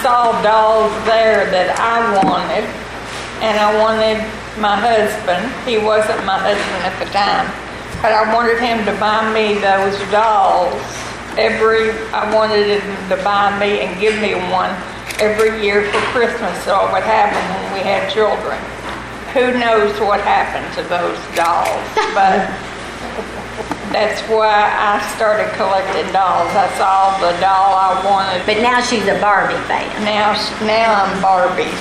saw dolls there that I wanted, and I wanted my husband. He wasn't my husband at the time, but I wanted him to buy me those dolls. I wanted him to buy me and give me one every year for Christmas, so I would have them when we had children. Who knows what happened to those dolls, but that's why I started collecting dolls. I saw the doll I wanted. But now she's a Barbie fan. Now I'm Barbie.